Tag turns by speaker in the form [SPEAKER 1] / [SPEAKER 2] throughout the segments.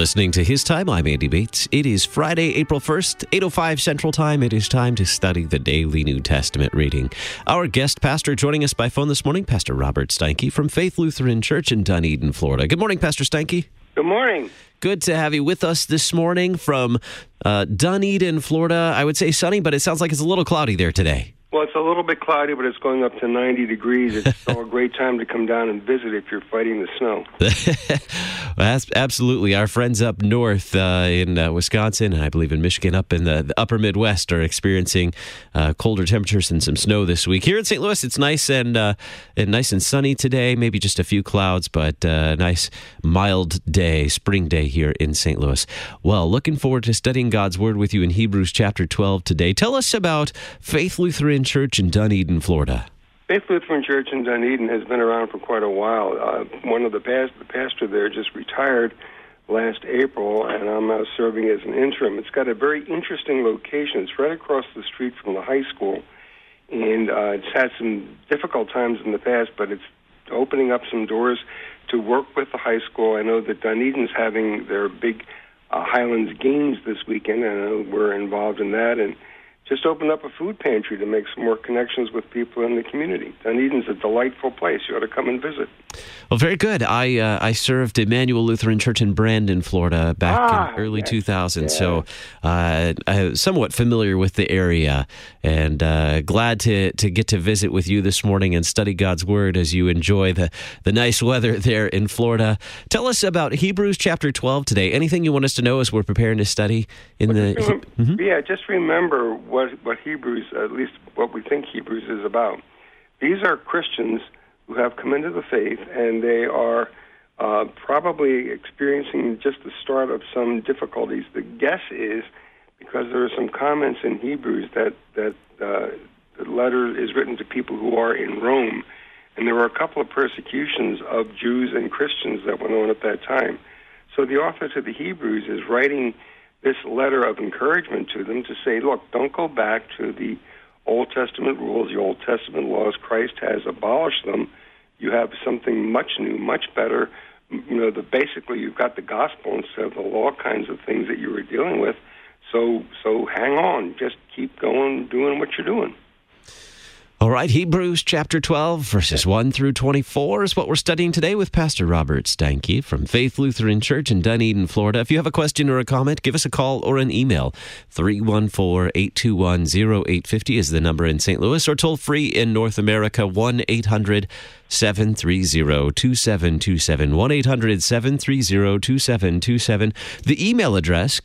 [SPEAKER 1] listening to His Time. I'm Andy Bates. It is Friday, April 1st, 8:05 Central Time. It is time to study the daily New Testament reading. Our guest pastor joining us by phone this morning, Pastor Robert Steinke from Faith Lutheran Church in Dunedin, Florida. Good morning, Pastor Steinke.
[SPEAKER 2] Good morning.
[SPEAKER 1] Good to have you with us this morning from Dunedin, Florida. I would say sunny, but it sounds like it's a little cloudy there today.
[SPEAKER 2] Well, it's a little bit cloudy, but it's going up to 90 degrees. It's still a great time to come down and visit if you're fighting the snow.
[SPEAKER 1] Absolutely. Our friends up north in Wisconsin, and I believe in Michigan, up in the upper Midwest, are experiencing colder temperatures and some snow this week. Here in St. Louis, it's nice and sunny today. Maybe just a few clouds, but a nice mild day, spring day here in St. Louis. Well, looking forward to studying God's Word with you in Hebrews chapter 12 today. Tell us about Faith Lutheran Church in Dunedin, Florida.
[SPEAKER 2] Faith Lutheran Church in Dunedin has been around for quite a while. The pastor there just retired last April, and I'm now serving as an interim. It's got a very interesting location. It's right across the street from the high school, and it's had some difficult times in the past, but it's opening up some doors to work with the high school. I know that Dunedin's having their big Highlands Games this weekend, and I know we're involved in that, and just opened up a food pantry to make some more connections with people in the community. Dunedin's a delightful place. You ought to come and visit.
[SPEAKER 1] Well, very good. I served Emmanuel Lutheran Church in Brandon, Florida, back in early 2000, so I'm somewhat familiar with the area, and glad to get to visit with you this morning and study God's Word as you enjoy the nice weather there in Florida. Tell us about Hebrews chapter 12 today. Anything you want us to know as we're preparing to study in
[SPEAKER 2] Yeah, just remember what Hebrews, at least what we think Hebrews is about. These are Christians who have come into the faith, and they are probably experiencing just the start of some difficulties. The guess is because there are some comments in Hebrews that the letter is written to people who are in Rome, and there were a couple of persecutions of Jews and Christians that went on at that time. So the author to the Hebrews is writing this letter of encouragement to them to say, look, don't go back to the Old Testament rules, the Old Testament laws. Christ has abolished them. You have something much new, much better. Basically you've got the gospel instead of the law kinds of things that you were dealing with. So hang on. Just keep going, doing what you're doing.
[SPEAKER 1] All right, Hebrews chapter 12, verses 1 through 24 is what we're studying today with Pastor Robert Steinke from Faith Lutheran Church in Dunedin, Florida. If you have a question or a comment, give us a call or an email. 314-821-0850 is the number in St. Louis, or toll free in North America, 1-800-730-2727, 1-800-730-2727. The email address,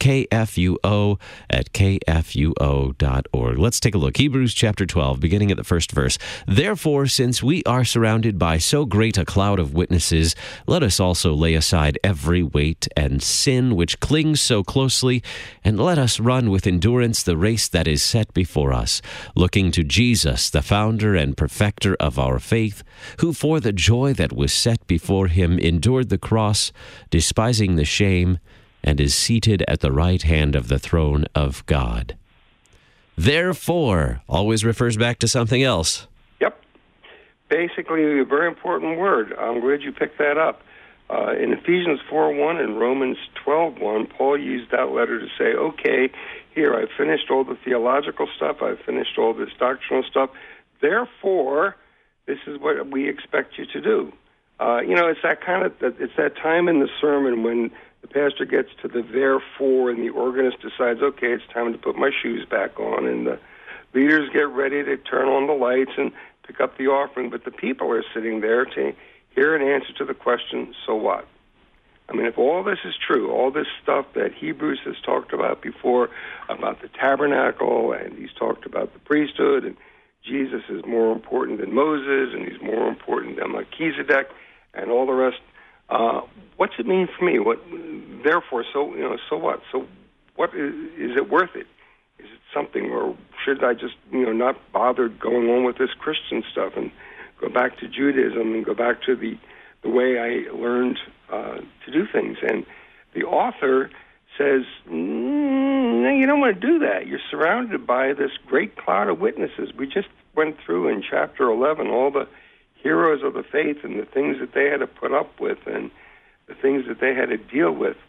[SPEAKER 1] kfuo@kfuo.org. Let's take a look. Hebrews chapter 12, beginning at the first verse. Therefore, since we are surrounded by so great a cloud of witnesses, let us also lay aside every weight and sin which clings so closely, and let us run with endurance the race that is set before us, looking to Jesus, the founder and perfecter of our faith, who for the joy that was set before him endured the cross, despising the shame, and is seated at the right hand of the throne of God. Therefore always refers back to something else.
[SPEAKER 2] Yep. Basically, a very important word. I'm glad you picked that up. In Ephesians 4:1 and Romans 12:1, Paul used that letter to say, okay, here, I've finished all the theological stuff. I've finished all this doctrinal stuff. Therefore, this is what we expect you to do. It's that time in the sermon when the pastor gets to the therefore and the organist decides, okay, it's time to put my shoes back on, and the leaders get ready to turn on the lights and pick up the offering, but the people are sitting there to hear an answer to the question, so what? I mean, if all this is true, all this stuff that Hebrews has talked about before, about the tabernacle, and he's talked about the priesthood, and Jesus is more important than Moses, and he's more important than Melchizedek, and all the rest. What's it mean for me? Therefore, so what? So what is it worth it? Is it something, or should I just not bother going on with this Christian stuff and go back to Judaism and go back to the way I learned to do things? And the author says, no, you don't want to do that. You're surrounded by this great cloud of witnesses. We just went through in chapter 11 all the heroes of the faith and the things that they had to put up with and the things that they had to deal with.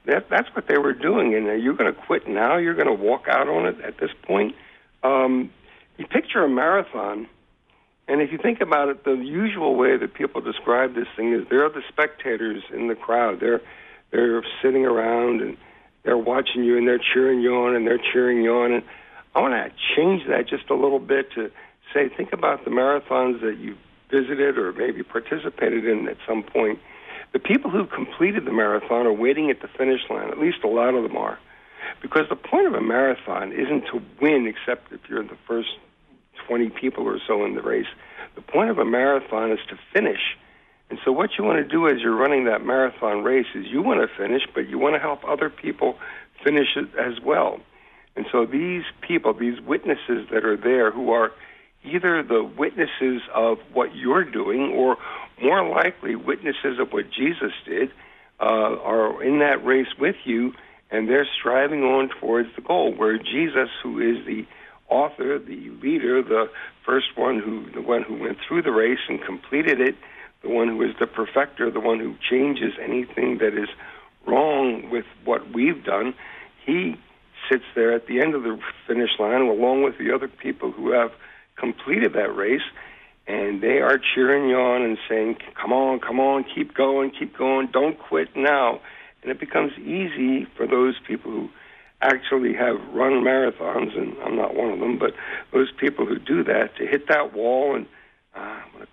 [SPEAKER 2] That's what they were doing. And you're going to quit now? You're going to walk out on it at this point? You picture a marathon, and if you think about it, the usual way that people describe this thing is they're the spectators in the crowd. They're sitting around, and they're watching you, and they're cheering you on, and they're cheering you on. And I want to change that just a little bit to say, think about the marathons that you visited or maybe participated in at some point. The people who completed the marathon are waiting at the finish line. At least a lot of them are. Because the point of a marathon isn't to win, except if you're the first 20 people or so in the race. The point of a marathon is to finish. And so what you want to do as you're running that marathon race is you want to finish, but you want to help other people finish it as well. And so these people, these witnesses that are there, who are either the witnesses of what you're doing or more likely witnesses of what Jesus did, are in that race with you, and they're striving on towards the goal, where Jesus, who is the author, the leader, the one who went through the race and completed it, the one who is the perfecter, the one who changes anything that is wrong with what we've done, he sits there at the end of the finish line along with the other people who have completed that race, and they are cheering you on and saying, come on, keep going, don't quit now. And it becomes easy for those people who actually have run marathons, and I'm not one of them, but those people who do that, to hit that wall and, I want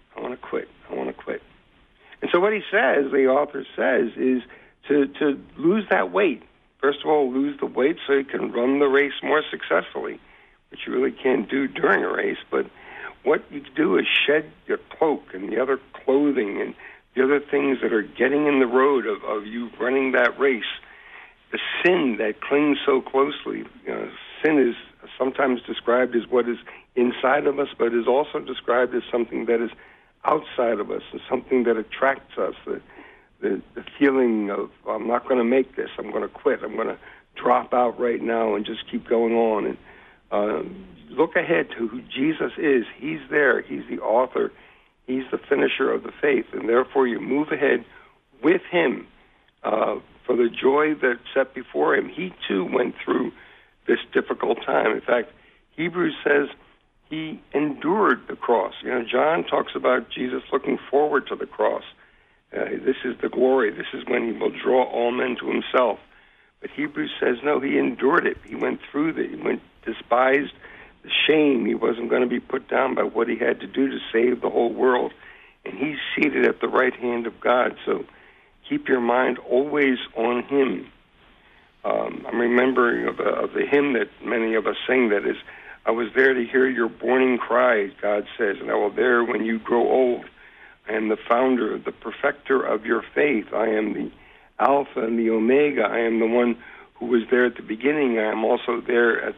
[SPEAKER 2] to quit. And so what he says, the author says, is to lose that weight. First of all, lose the weight so you can run the race more successfully, which you really can't do during a race. But what you do is shed your cloak and the other clothing and the other things that are getting in the road of you running that race. The sin that clings so closely. Sin is sometimes described as what is inside of us, but is also described as something that is outside of us, and something that attracts us. The feeling of, I'm not going to make this, I'm going to quit, I'm going to drop out right now and just keep going on. And look ahead to who Jesus is. He's there. He's the author. He's the finisher of the faith. And therefore you move ahead with him for the joy that's set before him. He too went through this difficult time. In fact, Hebrews says he endured the cross. John talks about Jesus looking forward to the cross. This is the glory. This is when he will draw all men to himself. But Hebrews says, no, he endured it. He went through that. He despised the shame. He wasn't going to be put down by what he had to do to save the whole world. And he's seated at the right hand of God. So keep your mind always on him. I'm remembering of the hymn that many of us sing, that is, I was there to hear your warning cry, God says, and I will there when you grow old. I am the founder, the perfecter of your faith. I am the Alpha and the Omega. I am the one who was there at the beginning. I am also there at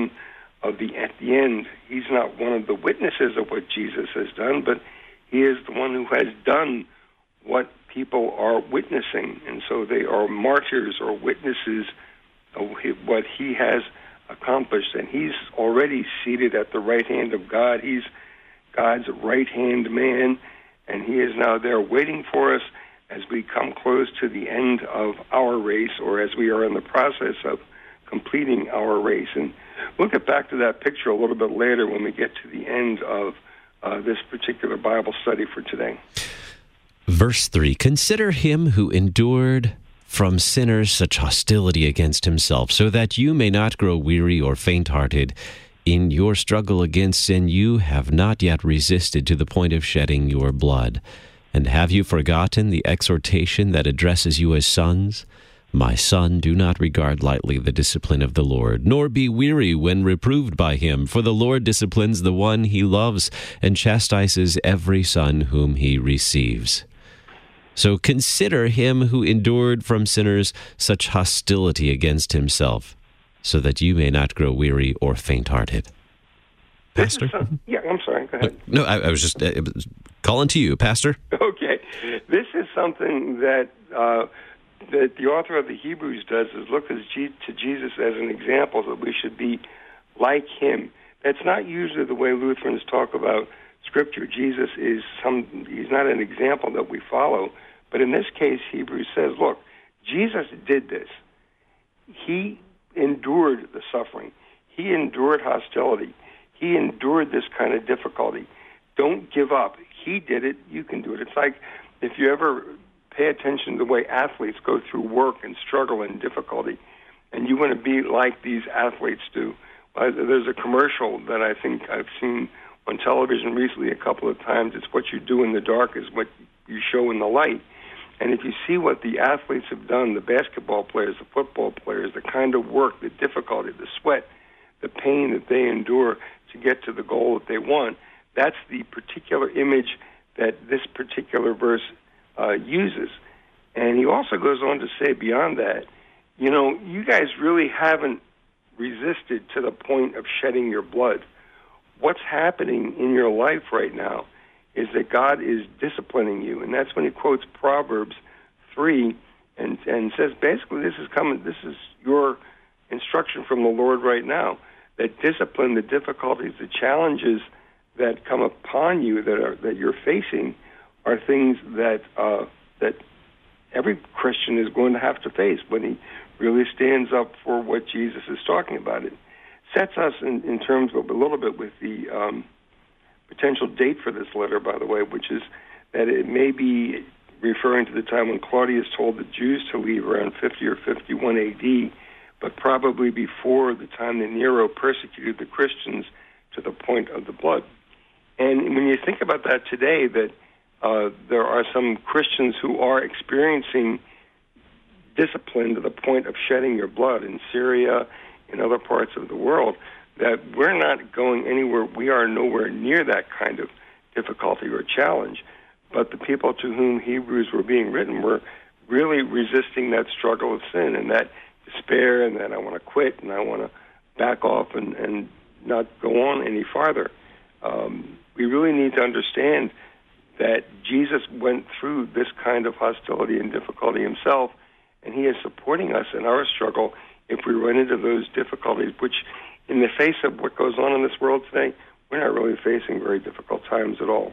[SPEAKER 2] the end. He's not one of the witnesses of what Jesus has done, but he is the one who has done what people are witnessing. And so they are martyrs or witnesses of what he has accomplished. And he's already seated at the right hand of God. He's God's right-hand man, and he is now there waiting for us as we come close to the end of our race, or as we are in the process of completing our race. And we'll get back to that picture a little bit later when we get to the end of this particular Bible study for today.
[SPEAKER 1] Verse 3, consider him who endured from sinners such hostility against himself, so that you may not grow weary or faint-hearted. In your struggle against sin, you have not yet resisted to the point of shedding your blood. And have you forgotten the exhortation that addresses you as sons? My son, do not regard lightly the discipline of the Lord, nor be weary when reproved by him. For the Lord disciplines the one he loves, and chastises every son whom he receives. So consider him who endured from sinners such hostility against himself, so that you may not grow weary or faint-hearted. Pastor?
[SPEAKER 2] I'm sorry, go ahead.
[SPEAKER 1] No, I was just calling to you, Pastor.
[SPEAKER 2] Okay. This is something that the author of the Hebrews does, is look to Jesus as an example that we should be like him. That's not usually the way Lutherans talk about Scripture. Jesus is he's not an example that we follow. But in this case, Hebrews says, look, Jesus did this. He endured the suffering. He endured hostility. He endured this kind of difficulty. Don't give up. He did it. You can do it. It's like if you ever pay attention to the way athletes go through work and struggle and difficulty, and you want to be like these athletes do. There's a commercial that I think I've seen on television recently a couple of times. It's what you do in the dark is what you show in the light. And if you see what the athletes have done, the basketball players, the football players, the kind of work, the difficulty, the sweat, the pain that they endure to get to the goal that they want, that's the particular image that this particular verse uses. And he also goes on to say beyond that, you know, you guys really haven't resisted to the point of shedding your blood. What's happening in your life right now is that God is disciplining you. And that's when he quotes Proverbs 3 and says, basically, this is your instruction from the Lord right now, that discipline, the difficulties, the challenges that come upon you that you're facing are things that every Christian is going to have to face when he really stands up for what Jesus is talking about. It sets us in terms of a little bit with the potential date for this letter, by the way, which is that it may be referring to the time when Claudius told the Jews to leave around 50 or 51 A.D., but probably before the time that Nero persecuted the Christians to the point of the blood. And when you think about that today, that there are some Christians who are experiencing discipline to the point of shedding your blood in Syria, in other parts of the world, that we're not going anywhere. We are nowhere near that kind of difficulty or challenge. But the people to whom Hebrews were being written were really resisting that struggle of sin and that despair and that I want to quit and I want to back off and not go on any farther. We really need to understand that Jesus went through this kind of hostility and difficulty himself, and he is supporting us in our struggle if we run into those difficulties, which in the face of what goes on in this world today, we're not really facing very difficult times at all.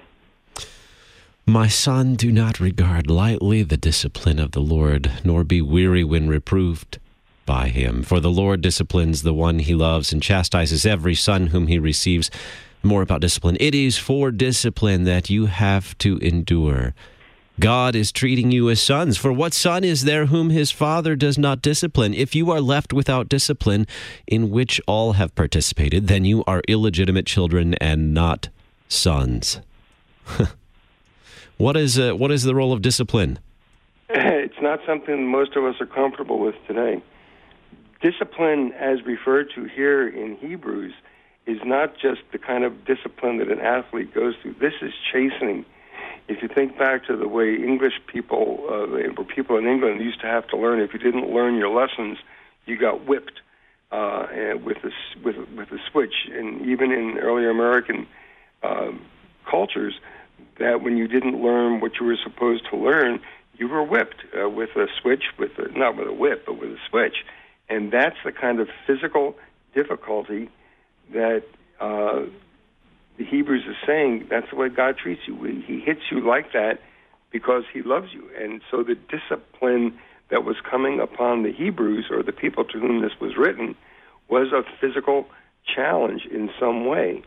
[SPEAKER 1] My son, do not regard lightly the discipline of the Lord, nor be weary when reproved by him. For the Lord disciplines the one he loves and chastises every son whom he receives. More about discipline. It is for discipline that you have to endure. God is treating you as sons. For what son is there whom his father does not discipline? If you are left without discipline, in which all have participated, then you are illegitimate children and not sons. What is the role of discipline?
[SPEAKER 2] It's not something most of us are comfortable with today. Discipline, as referred to here in Hebrews, is not just the kind of discipline that an athlete goes through. This is chastening. If you think back to the way English people, or people in England used to have to learn, if you didn't learn your lessons, you got whipped with a switch. And even in early American cultures, that when you didn't learn what you were supposed to learn, you were whipped with a switch, not with a whip, but with a switch. And that's the kind of physical difficulty that the Hebrews is saying. That's the way God treats you. He hits you like that because he loves you. And so the discipline that was coming upon the Hebrews, or the people to whom this was written, was a physical challenge in some way.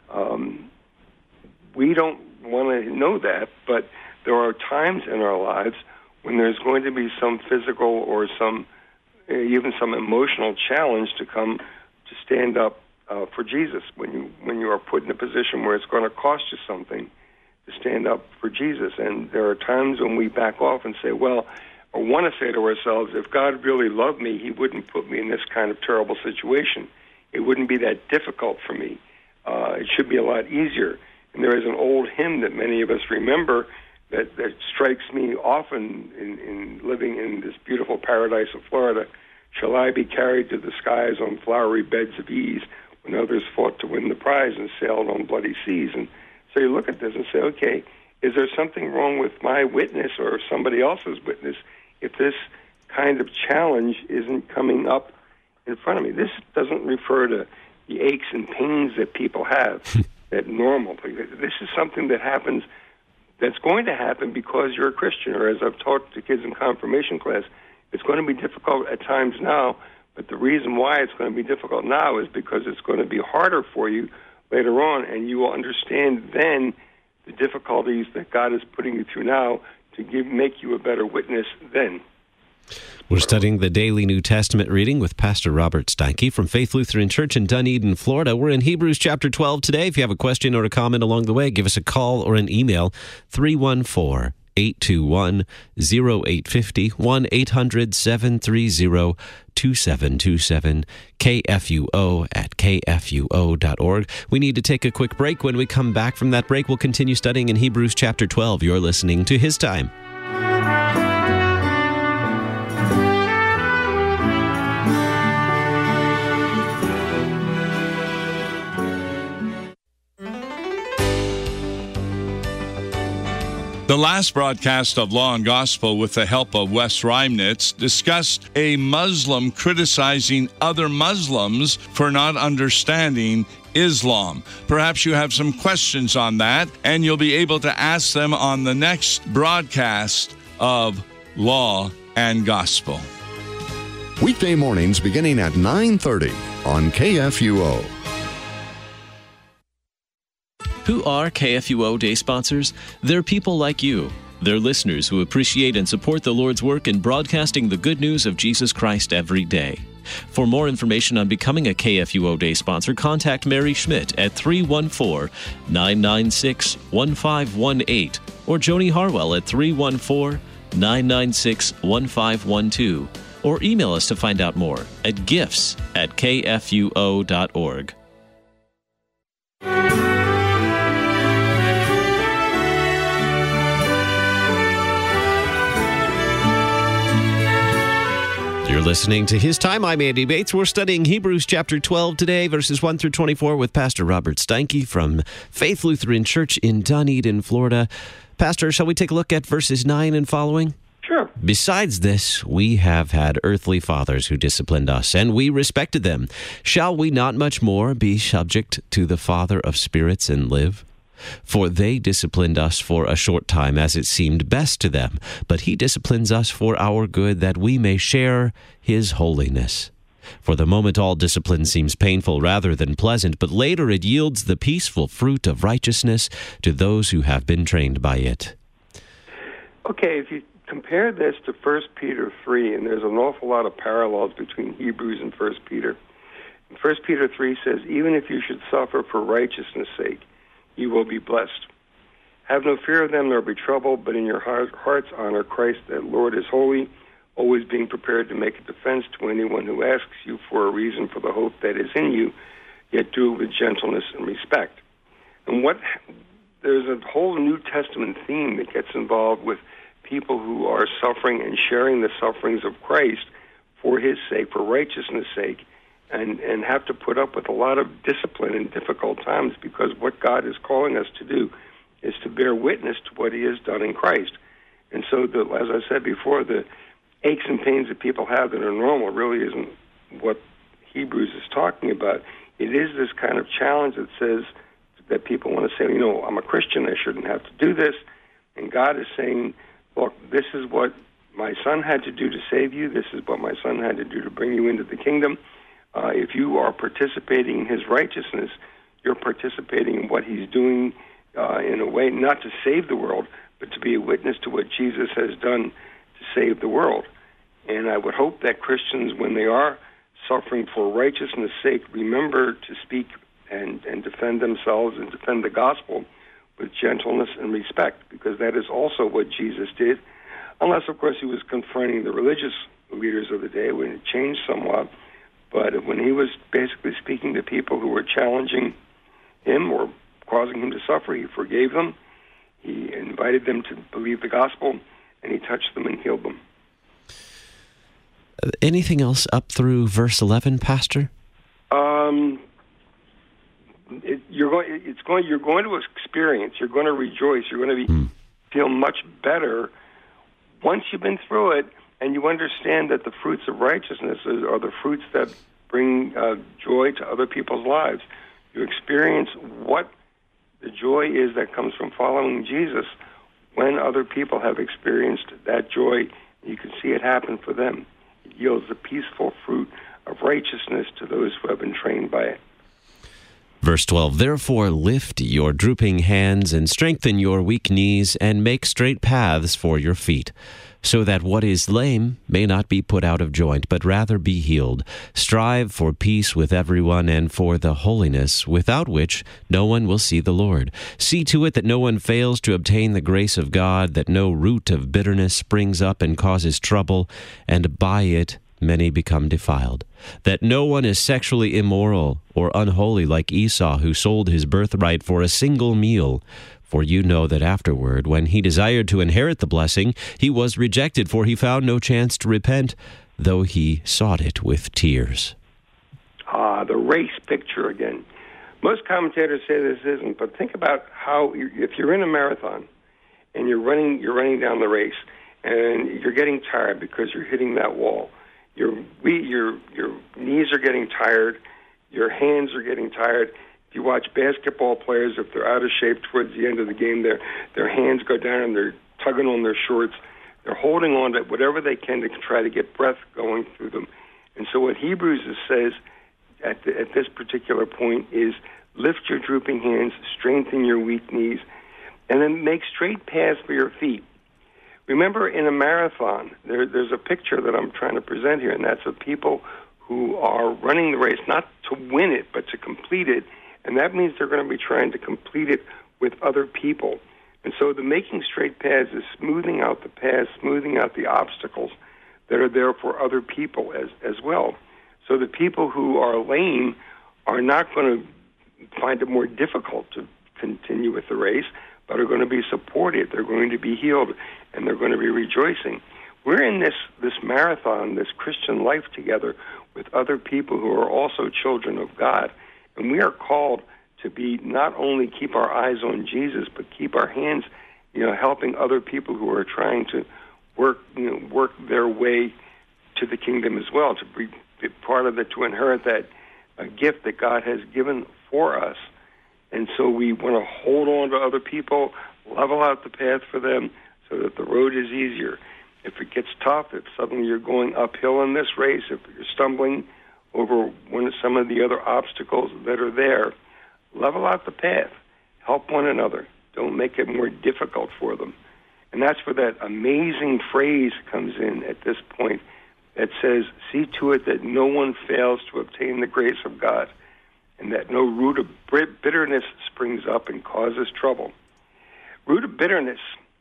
[SPEAKER 2] We don't want to know that, but there are times in our lives when there's going to be some physical or even some emotional challenge to come to stand up for Jesus, when you are put in a position where it's going to cost you something to stand up for Jesus. And there are times when we back off and say, well, or want to say to ourselves, if God really loved me, he wouldn't put me in this kind of terrible situation. It wouldn't be that difficult for me. It should be a lot easier. And there is an old hymn that many of us remember that strikes me often in living in this beautiful paradise of Florida. Shall I be carried to the skies on flowery beds of ease, when others fought to win the prize and sailed on bloody seas? And so you look at this and say, okay, is there something wrong with my witness or somebody else's witness if this kind of challenge isn't coming up in front of me? This doesn't refer to the aches and pains that people have, that normal. This is something that happens, that's going to happen because you're a Christian, or as I've taught to kids in confirmation class, It's going to be difficult at times now, but the reason why it's going to be difficult now is because it's going to be harder for you later on, and you will understand then the difficulties that God is putting you through now to make you a better witness then.
[SPEAKER 1] We're studying the daily New Testament reading with Pastor Robert Steinke from Faith Lutheran Church in Dunedin, Florida. We're in Hebrews chapter 12 today. If you have a question or a comment along the way, give us a call or an email, 314-821-0850, 1-800-730-2727, KFUO@kfuo.org. We need to take a quick break. When we come back from that break, we'll continue studying in Hebrews chapter 12. You're listening to His Time.
[SPEAKER 3] The last broadcast of Law and Gospel, with the help of Wes Reimnitz, discussed a Muslim criticizing other Muslims for not understanding Islam. Perhaps you have some questions on that, and you'll be able to ask them on the next broadcast of Law and Gospel.
[SPEAKER 4] Weekday mornings beginning at 9:30 on KFUO.
[SPEAKER 1] Who are KFUO Day sponsors? They're people like you. They're listeners who appreciate and support the Lord's work in broadcasting the good news of Jesus Christ every day. For more information on becoming a KFUO Day sponsor, contact Mary Schmidt at 314-996-1518 or Joni Harwell at 314-996-1512, or email us to find out more at gifts@kfuo.org. You're listening to His Time. I'm Andy Bates. We're studying Hebrews chapter 12 today, verses 1 through 24, with Pastor Robert Steinke from Faith Lutheran Church in Dunedin, Florida. Pastor, shall we take a look at verses 9 and following?
[SPEAKER 2] Sure.
[SPEAKER 1] Besides this, we have had earthly fathers who disciplined us, and we respected them. Shall we not much more be subject to the Father of spirits and live? For they disciplined us for a short time as it seemed best to them, but He disciplines us for our good, that we may share His holiness. For the moment all discipline seems painful rather than pleasant, but later it yields the peaceful fruit of righteousness to those who have been trained by it.
[SPEAKER 2] Okay, if you compare this to 1 Peter 3, and there's an awful lot of parallels between Hebrews and 1 Peter. 1 Peter 3 says, even if you should suffer for righteousness' sake, you will be blessed. Have no fear of them, nor be troubled, but in your hearts honor Christ, that Lord is holy, always being prepared to make a defense to anyone who asks you for a reason for the hope that is in you, yet do it with gentleness and respect. And there's a whole New Testament theme that gets involved with people who are suffering and sharing the sufferings of Christ for His sake, for righteousness' sake, and have to put up with a lot of discipline in difficult times, because what God is calling us to do is to bear witness to what He has done in Christ. And so, as I said before, the aches and pains that people have that are normal really isn't what Hebrews is talking about. It is this kind of challenge that says that people want to say, I'm a Christian, I shouldn't have to do this. And God is saying, look, this is what my Son had to do to save you. This is what my Son had to do to bring you into the kingdom. If you are participating in His righteousness, you're participating in what He's doing in a way not to save the world, but to be a witness to what Jesus has done to save the world. And I would hope that Christians, when they are suffering for righteousness' sake, remember to speak and defend themselves and defend the gospel with gentleness and respect, because that is also what Jesus did, unless, of course, He was confronting the religious leaders of the day when it changed somewhat. But when He was basically speaking to people who were challenging Him or causing Him to suffer, He forgave them, He invited them to believe the gospel, and He touched them and healed them.
[SPEAKER 1] Anything else up through verse 11, Pastor?
[SPEAKER 2] You're going to experience, you're going to rejoice, you're going to feel much better once you've been through it, and you understand that the fruits of righteousness are the fruits that bring joy to other people's lives. You experience what the joy is that comes from following Jesus when other people have experienced that joy You can see it happen for them. It yields the peaceful fruit of righteousness to those who have been trained by it.
[SPEAKER 1] Verse 12, therefore lift your drooping hands and strengthen your weak knees and make straight paths for your feet, so that what is lame may not be put out of joint, but rather be healed. Strive for peace with everyone and for the holiness, without which no one will see the Lord. See to it that no one fails to obtain the grace of God, that no root of bitterness springs up and causes trouble, and by it many become defiled. That no one is sexually immoral or unholy like Esau, who sold his birthright for a single meal. For you know that afterward, when he desired to inherit the blessing, he was rejected, for he found no chance to repent, though he sought it with tears.
[SPEAKER 2] The race picture again. Most commentators say this isn't, but think about how, if you're in a marathon and you're running down the race, and you're getting tired because you're hitting that wall. Your knees are getting tired. Your hands are getting tired. If you watch basketball players, if they're out of shape towards the end of the game, their hands go down and they're tugging on their shorts. They're holding on to whatever they can to try to get breath going through them. And so what Hebrews says at this particular point is lift your drooping hands, strengthen your weak knees, and then make straight paths for your feet. Remember, in a marathon, there's a picture that I'm trying to present here, and that's of people who are running the race, not to win it, but to complete it. And that means they're going to be trying to complete it with other people. And so the making straight paths is smoothing out the paths, smoothing out the obstacles that are there for other people as well. So the people who are lame are not going to find it more difficult to continue with the race, but are going to be supported. They're going to be healed, and they're going to be rejoicing. We're in this marathon, this Christian life together with other people who are also children of God. And we are called to be not only keep our eyes on Jesus, but keep our hands, helping other people who are trying to work their way to the kingdom as well, to be part of it, to inherit that gift that God has given for us. And so we want to hold on to other people, level out the path for them so that the road is easier. If it gets tough, if suddenly you're going uphill in this race, if you're stumbling over some of the other obstacles that are there, level out the path. Help one another. Don't make it more difficult for them. And that's where that amazing phrase comes in at this point that says, see to it that no one fails to obtain the grace of God, and that no root of bitterness springs up and causes trouble. Root of bitterness.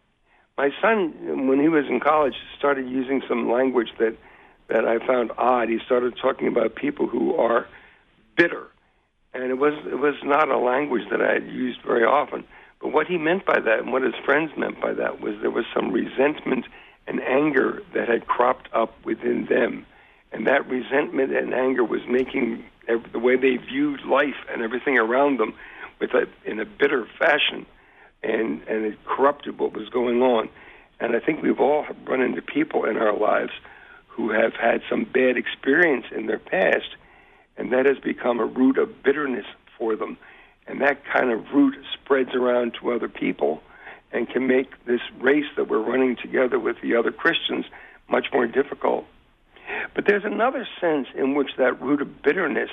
[SPEAKER 2] My son, when he was in college, started using some language that I found odd. He started talking about people who are bitter. And it was not a language that I had used very often. But what he meant by that, and what his friends meant by that, was there was some resentment and anger that had cropped up within them. And that resentment and anger was making the way they viewed life and everything around them in a bitter fashion, and it corrupted what was going on. And I think we've all run into people in our lives who have had some bad experience in their past, and that has become a root of bitterness for them. And that kind of root spreads around to other people and can make this race that we're running together with the other Christians much more difficult. But there's another sense in which that root of bitterness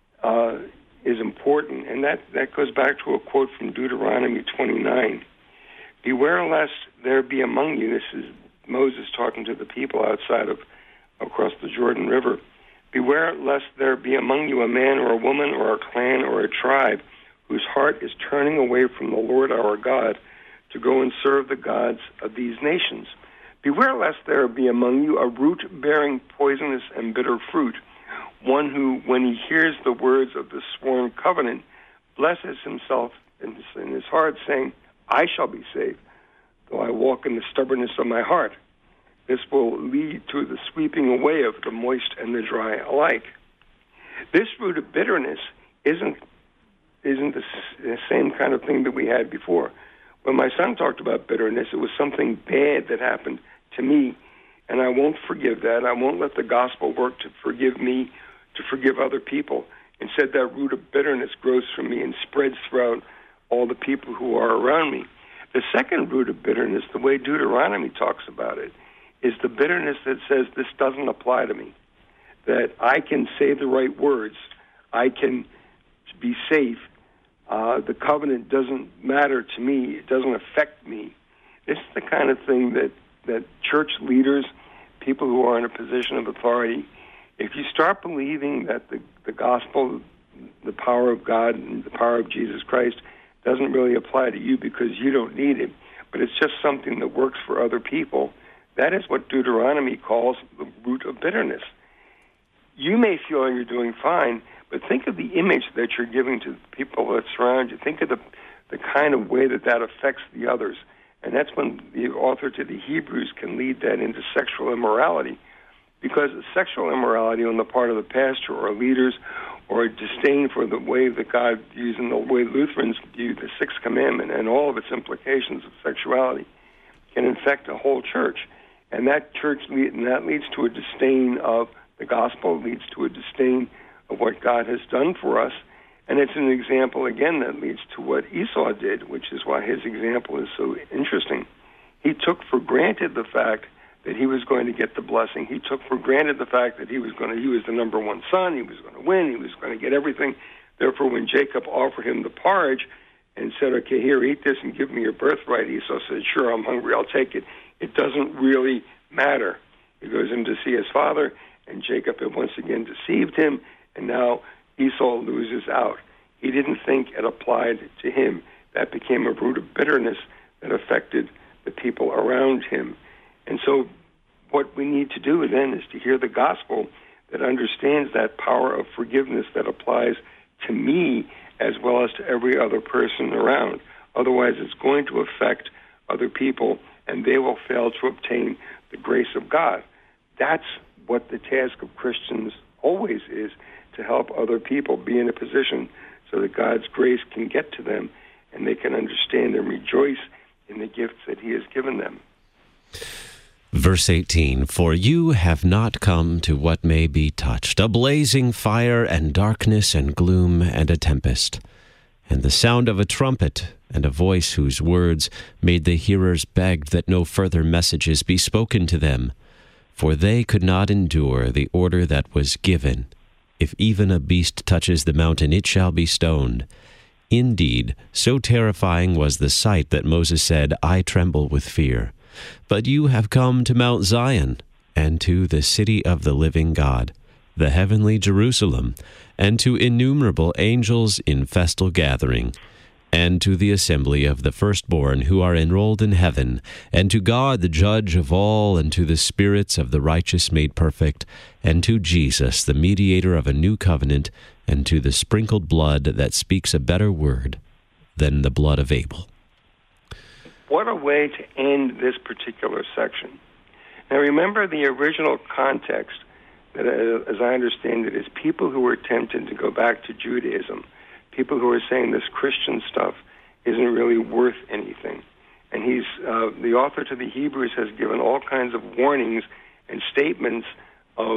[SPEAKER 2] is important, and that goes back to a quote from Deuteronomy 29. Beware lest there be among you, this is Moses talking to the people across the Jordan River, beware lest there be among you a man or a woman or a clan or a tribe whose heart is turning away from the Lord our God to go and serve the gods of these nations. Beware lest there be among you a root bearing poisonous and bitter fruit, one who, when he hears the words of the sworn covenant, blesses himself in his heart, saying, I shall be saved, though I walk in the stubbornness of my heart. This will lead to the sweeping away of the moist and the dry alike. This root of bitterness isn't the same kind of thing that we had before. When my son talked about bitterness, it was something bad that happened to me, and I won't forgive that. I won't let the gospel work to forgive me, to forgive other people. Instead, that root of bitterness grows from me and spreads throughout all the people who are around me. The second root of bitterness, the way Deuteronomy talks about it, is the bitterness that says this doesn't apply to me, that I can say the right words, I can be safe, the covenant doesn't matter to me, it doesn't affect me. This is the kind of thing that church leaders, people who are in a position of authority, if you start believing that the gospel, the power of God and the power of Jesus Christ doesn't really apply to you because you don't need it, but it's just something that works for other people, that is what Deuteronomy calls the root of bitterness. You may feel you're doing fine, but think of the image that you're giving to the people that surround you. Think of the kind of way that affects the others. And that's when the author to the Hebrews can lead that into sexual immorality. Because sexual immorality on the part of the pastor or leaders, or a disdain for the way that God views and the way Lutherans view the Sixth Commandment and all of its implications of sexuality, can infect a whole church. And that leads to a disdain of the gospel, leads to a disdain of what God has done for us. And it's an example, again, that leads to what Esau did, which is why his example is so interesting. He took for granted the fact that he was going to get the blessing. He took for granted the fact that he was the number one son, he was going to win, he was going to get everything. Therefore, when Jacob offered him the porridge and said, okay, here, eat this and give me your birthright, Esau said, sure, I'm hungry, I'll take it. It doesn't really matter. He goes in to see his father, and Jacob had once again deceived him, and now Esau loses out. He didn't think it applied to him. That became a root of bitterness that affected the people around him. And so what we need to do then is to hear the gospel that understands that power of forgiveness that applies to me as well as to every other person around. Otherwise, it's going to affect other people, and they will fail to obtain the grace of God. That's what the task of Christians always is, to help other people be in a position so that God's grace can get to them and they can understand and rejoice in the gifts that he has given them.
[SPEAKER 1] Verse 18, for you have not come to what may be touched, a blazing fire and darkness and gloom and a tempest, and the sound of a trumpet and a voice whose words made the hearers begged that no further messages be spoken to them, for they could not endure the order that was given. If even a beast touches the mountain, it shall be stoned. Indeed, so terrifying was the sight that Moses said, I tremble with fear. But you have come to Mount Zion, and to the city of the living God, the heavenly Jerusalem, and to innumerable angels in festal gathering, and to the assembly of the firstborn who are enrolled in heaven, and to God the judge of all, and to the spirits of the righteous made perfect, and to Jesus, the mediator of a new covenant, and to the sprinkled blood that speaks a better word than the blood of Abel.
[SPEAKER 2] What a way to end this particular section. Now remember, the original context, that, as I understand it, is people who were tempted to go back to Judaism, people who are saying this Christian stuff isn't really worth anything. And the author to the Hebrews has given all kinds of warnings and statements of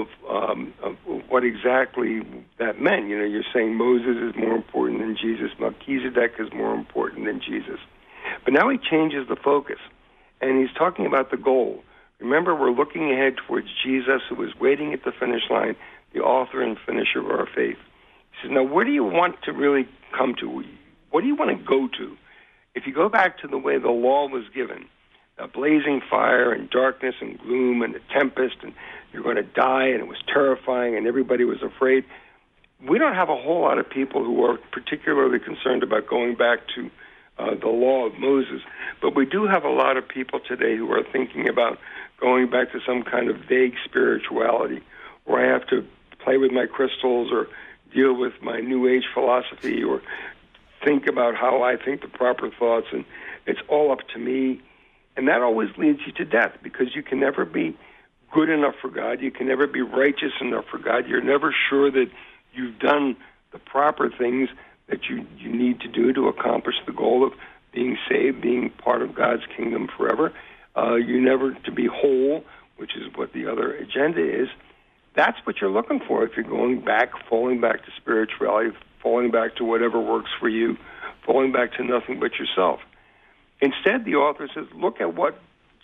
[SPEAKER 2] what exactly that meant. You know, you're saying Moses is more important than Jesus, Melchizedek is more important than Jesus. But now he changes the focus, and he's talking about the goal. Remember, we're looking ahead towards Jesus, who is waiting at the finish line, the author and finisher of our faith. He says, now, where do you want to really come to? What do you want to go to? If you go back to the way the law was given, a blazing fire and darkness and gloom and a tempest, and you're going to die, and it was terrifying, and everybody was afraid, we don't have a whole lot of people who are particularly concerned about going back to the law of Moses. But we do have a lot of people today who are thinking about going back to some kind of vague spirituality, where I have to play with my crystals or deal with my New Age philosophy or think about how I think the proper thoughts, and it's all up to me. And that always leads you to death, because you can never be good enough for God. You can never be righteous enough for God. You're never sure that you've done the proper things that you need to do to accomplish the goal of being saved, being part of God's kingdom forever. You're never to be whole, which is what the other agenda is. That's what you're looking for if you're going back, falling back to spirituality, falling back to whatever works for you, falling back to nothing but yourself. Instead, the author says, look at what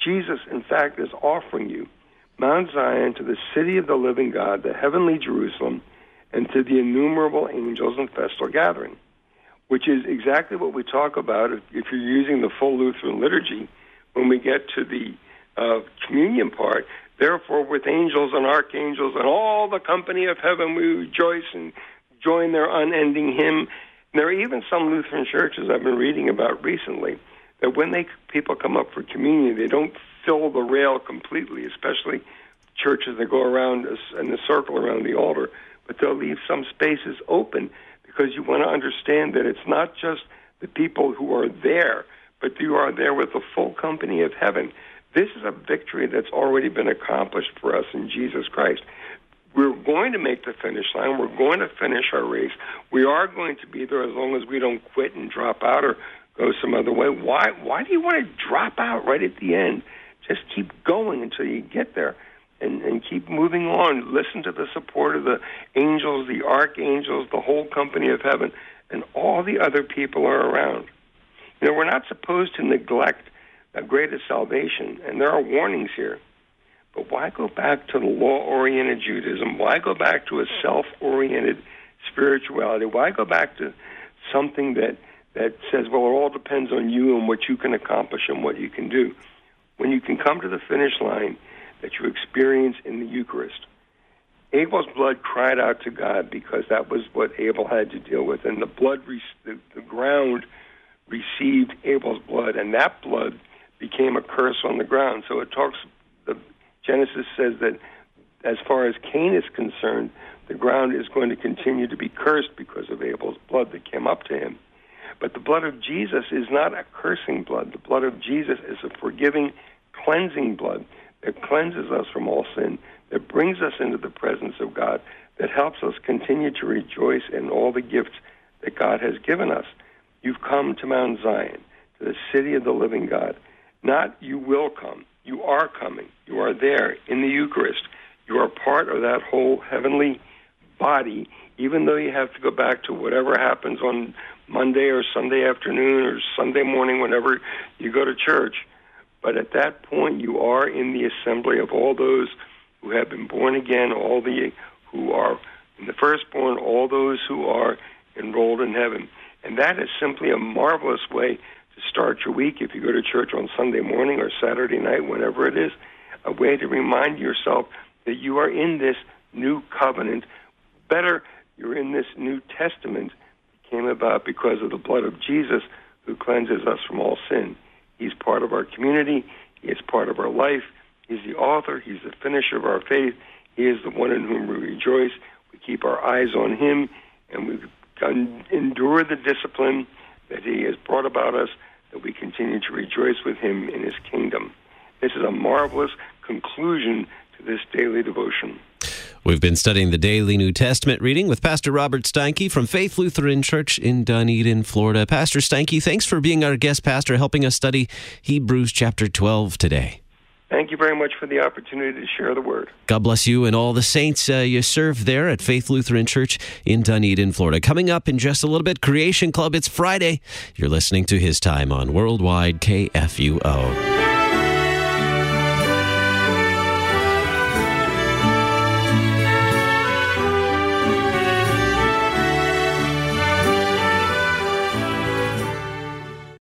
[SPEAKER 2] Jesus, in fact, is offering you Mount Zion to the city of the living God, the heavenly Jerusalem, and to the innumerable angels in festal gathering, which is exactly what we talk about if you're using the full Lutheran liturgy when we get to the communion part. Therefore, with angels and archangels and all the company of heaven, we rejoice and join their unending hymn. And there are even some Lutheran churches I've been reading about recently that when people come up for communion, they don't fill the rail completely, especially churches that go around in a circle around the altar, but they'll leave some spaces open because you want to understand that it's not just the people who are there, but you are there with the full company of heaven. This is a victory that's already been accomplished for us in Jesus Christ. We're going to make the finish line. We're going to finish our race. We are going to be there as long as we don't quit and drop out or go some other way. Why do you want to drop out right at the end? Just keep going until you get there and keep moving on. Listen to the support of the angels, the archangels, the whole company of heaven, and all the other people are around. You know, we're not supposed to neglect the greatest salvation, and there are warnings here. But why go back to the law-oriented Judaism? Why go back to a self-oriented spirituality? Why go back to something that says, well, it all depends on you and what you can accomplish and what you can do? When you can come to the finish line that you experience in the Eucharist. Abel's blood cried out to God because that was what Abel had to deal with, and the ground received Abel's blood, and that blood became a curse on the ground. So Genesis says that as far as Cain is concerned, the ground is going to continue to be cursed because of Abel's blood that came up to him. But the blood of Jesus is not a cursing blood. The blood of Jesus is a forgiving, cleansing blood that cleanses us from all sin, that brings us into the presence of God, that helps us continue to rejoice in all the gifts that God has given us. You've come to Mount Zion, to the city of the living God. Not you will come. You are coming. You are there in the Eucharist. You are part of that whole heavenly body, even though you have to go back to whatever happens on Monday or Sunday afternoon or Sunday morning whenever you go to church. But at that point, you are in the assembly of all those who have been born again, all the who are in the firstborn, all those who are enrolled in heaven. And that is simply a marvelous way to start your week if you go to church on Sunday morning or Saturday night, whenever it is, a way to remind yourself that you are in this new covenant. Better, you're in this New Testament that came about because of the blood of Jesus who cleanses us from all sin. He's part of our community. He is part of our life. He's the author. He's the finisher of our faith. He is the one in whom we rejoice. We keep our eyes on him, and we endure the discipline that he has brought about us, that we continue to rejoice with him in his kingdom. This is a marvelous conclusion to this daily devotion.
[SPEAKER 1] We've been studying the daily New Testament reading with Pastor Robert Steinke from Faith Lutheran Church in Dunedin, Florida. Pastor Steinke, thanks for being our guest pastor, helping us study Hebrews chapter 12 today.
[SPEAKER 2] Thank you very much for the opportunity to share the word.
[SPEAKER 1] God bless you and all the saints you serve there at Faith Lutheran Church in Dunedin, Florida. Coming up in just a little bit, Creation Club. It's Friday. You're listening to His Time on Worldwide KFUO.